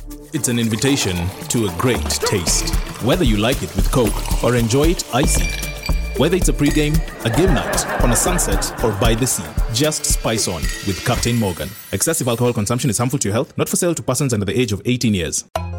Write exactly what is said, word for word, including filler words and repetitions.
It's an invitation to a great taste. Whether you like it with Coke or enjoy it icy. Whether it's a pregame, a game night, on a sunset, or by the sea, just spice on with Captain Morgan. Excessive alcohol consumption is harmful to your health, not for sale to persons under the age of eighteen years.